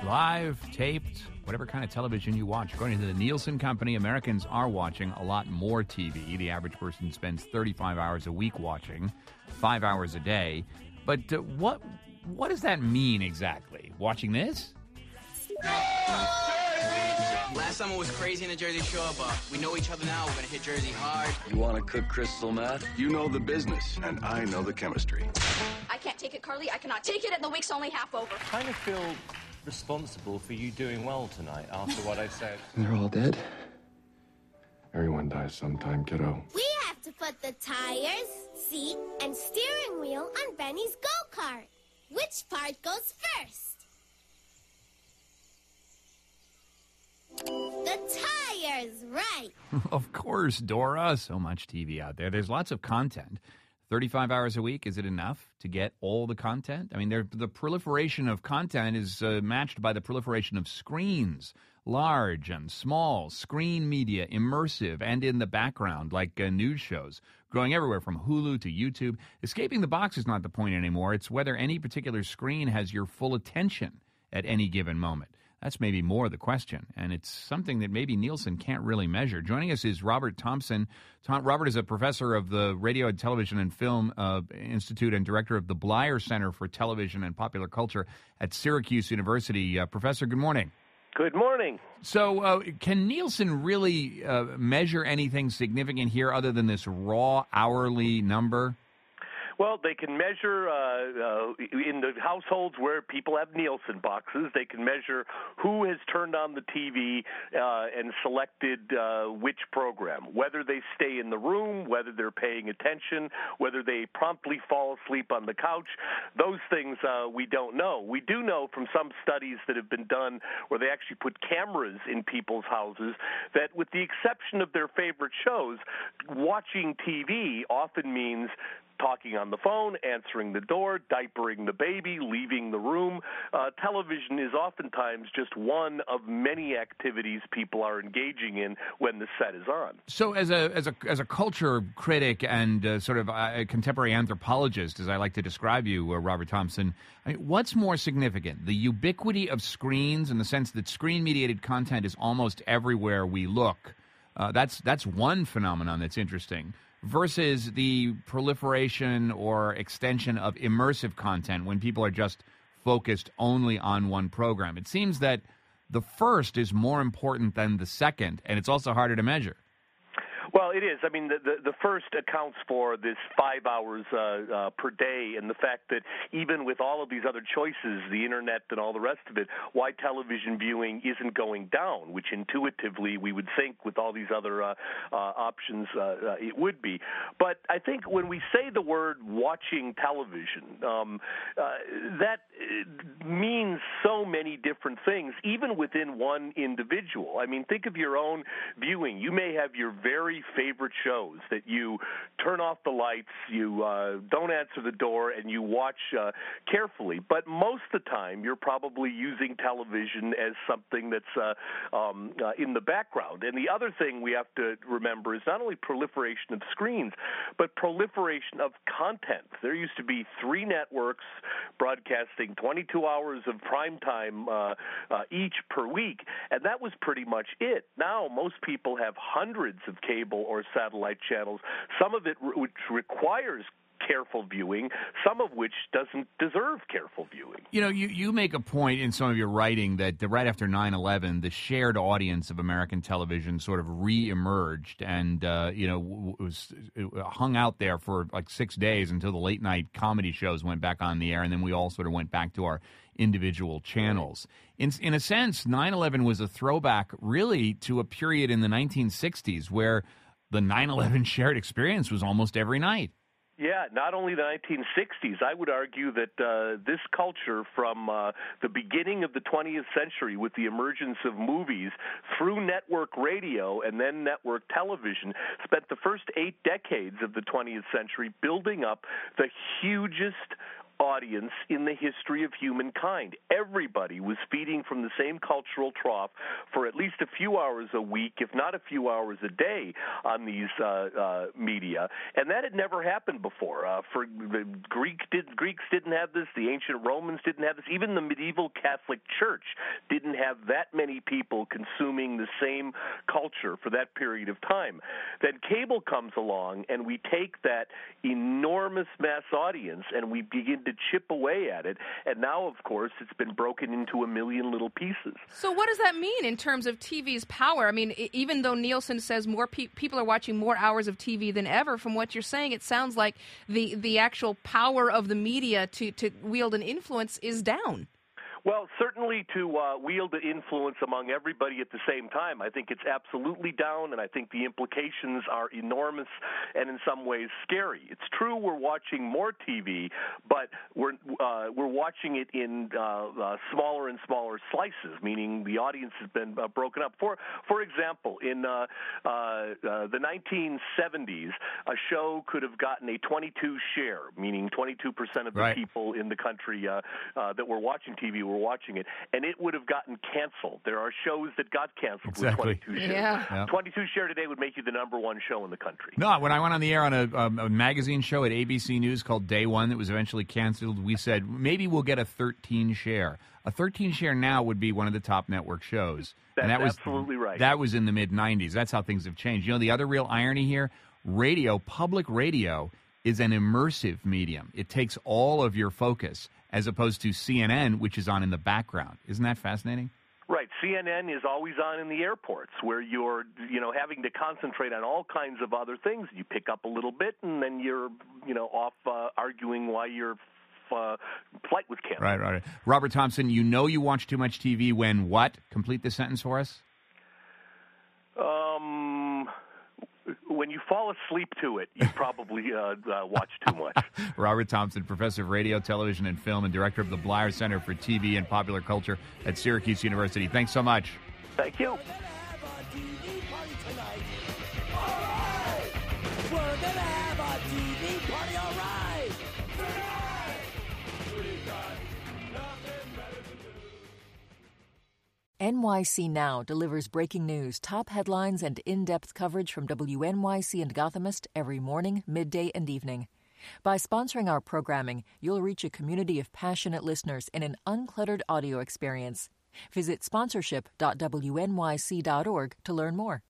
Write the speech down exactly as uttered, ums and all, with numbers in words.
live, taped, whatever kind of television you watch. According to the Nielsen Company, Americans are watching a lot more T V. The average person spends thirty-five hours a week watching, five hours a day. But uh, what what does that mean exactly? Watching this? Last summer was crazy in the Jersey Shore, but we know each other now. We're going to hit Jersey hard. You want to cook crystal meth? You know the business, and I know the chemistry. I can't take it, Carly. I cannot take it, and the week's only half over. I kind of feel responsible for you doing well tonight after what I've said. They're all dead? Everyone dies sometime, kiddo. We have to put the tires, seat, and steering wheel on Benny's go-kart. Which part goes first? The tires, right. Of course, Dora. So much T V out there. There's lots of content. thirty-five hours a week, is it enough to get all the content? I mean, there, the proliferation of content is uh, matched by the proliferation of screens, large and small, screen media, immersive, and in the background, like uh, news shows, growing everywhere from Hulu to YouTube. Escaping the box is not the point anymore. It's whether any particular screen has your full attention at any given moment. That's maybe more the question, and it's something that maybe Nielsen can't really measure. Joining us is Robert Thompson. Tom, Robert is a professor of the Radio, Television, and Film uh, Institute and director of the Bleier Center for Television and Popular Culture at Syracuse University. Uh, Professor, good morning. Good morning. So uh, can Nielsen really uh, measure anything significant here other than this raw hourly number? Well, they can measure uh, uh, in the households where people have Nielsen boxes. They can measure who has turned on the T V uh, and selected uh, which program, whether they stay in the room, whether they're paying attention, whether they promptly fall asleep on the couch. Those things uh, we don't know. We do know from some studies that have been done where they actually put cameras in people's houses that with the exception of their favorite shows, watching T V often means talking on the phone, answering the door, diapering the baby, leaving the room. Uh, television is oftentimes just one of many activities people are engaging in when the set is on. So as a as a, as a culture critic and uh, sort of a contemporary anthropologist, as I like to describe you, uh, Robert Thompson, I mean, what's more significant, the ubiquity of screens in the sense that screen-mediated content is almost everywhere we look? Uh, that's that's one phenomenon that's interesting, versus the proliferation or extension of immersive content when people are just focused only on one program. It seems that the first is more important than the second, and it's also harder to measure. Well, it is. I mean, the, the, the first accounts for this five hours uh, uh, per day and the fact that even with all of these other choices, the Internet and all the rest of it, why television viewing isn't going down, which intuitively we would think with all these other uh, uh, options uh, uh, it would be. But I think when we say the word watching television, um, uh, that means so many different things, even within one individual. I mean, think of your own viewing. You may have your very favorite shows that you turn off the lights, you uh, don't answer the door, and you watch uh, carefully. But most of the time, you're probably using television as something that's uh, um, uh, in the background. And the other thing we have to remember is not only proliferation of screens, but proliferation of content. There used to be three networks broadcasting twenty-two hours of prime time uh, uh, each per week, and that was pretty much it. Now, most people have hundreds of cable or satellite channels, some of it re- which requires careful viewing, some of which doesn't deserve careful viewing. You know, you, you make a point in some of your writing that the, right after nine eleven, the shared audience of American television sort of re-emerged and, uh, you know, was it hung out there for like six days until the late-night comedy shows went back on the air, and then we all sort of went back to our individual channels. In, in a sense, nine eleven was a throwback really to a period in the nineteen sixties where the nine eleven shared experience was almost every night. Yeah, not only the nineteen sixties. I would argue that uh, this culture from uh, the beginning of the twentieth century with the emergence of movies through network radio and then network television spent the first eight decades of the twentieth century building up the hugest audience in the history of humankind. Everybody was feeding from the same cultural trough for at least a few hours a week, if not a few hours a day, on these uh, uh, media, and that had never happened before. Uh, for the Greek did, Greeks didn't have this, the ancient Romans didn't have this, even the medieval Catholic Church didn't have that many people consuming the same culture for that period of time. Then cable comes along, and we take that enormous mass audience and we begin to chip away at it, and now, of course, it's been broken into a million little pieces. So what does that mean in terms of T V's power? I mean, even though Nielsen says more pe- people are watching more hours of T V than ever, from what you're saying, it sounds like the, the actual power of the media to, to wield an influence is down. Well, certainly to uh, wield the influence among everybody at the same time, I think it's absolutely down, and I think the implications are enormous and in some ways scary. It's true we're watching more T V, but we're uh, we're watching it in uh, uh, smaller and smaller slices, meaning the audience has been uh, broken up. For for example, in uh, uh, uh, the nineteen seventies, a show could have gotten a twenty-two share, meaning twenty-two percent of the right. people in the country uh, uh, that were watching T V were watching it, and it would have gotten canceled. There are shows that got canceled exactly. with twenty-two shares. Yeah. Yeah. twenty-two share today would make you the number one show in the country. No, when I went on the air on a, um, a magazine show at A B C News called Day One that was eventually canceled, we said maybe we'll get a thirteen share. A thirteen share now would be one of the top network shows. That's and that was, absolutely right. That was in the mid nineties. That's how things have changed. You know, the other real irony here, radio, public radio, is an immersive medium. It takes all of your focus, as opposed to C N N, which is on in the background. Isn't that fascinating? Right. C N N is always on in the airports where you're, you know, having to concentrate on all kinds of other things. You pick up a little bit and then you're, you know, off uh, arguing why your uh, flight was canceled. Right, right, right. Robert Thompson, you know you watch too much T V when what? Complete the sentence for us. Um... When you fall asleep to it, you probably uh, uh, watch too much. Robert Thompson, professor of radio, television, and film, and director of the Bleier Center for T V and Popular Culture at Syracuse University. Thanks so much. Thank you. N Y C Now delivers breaking news, top headlines, and in-depth coverage from W N Y C and Gothamist every morning, midday, and evening. By sponsoring our programming, you'll reach a community of passionate listeners in an uncluttered audio experience. Visit sponsorship dot W N Y C dot org to learn more.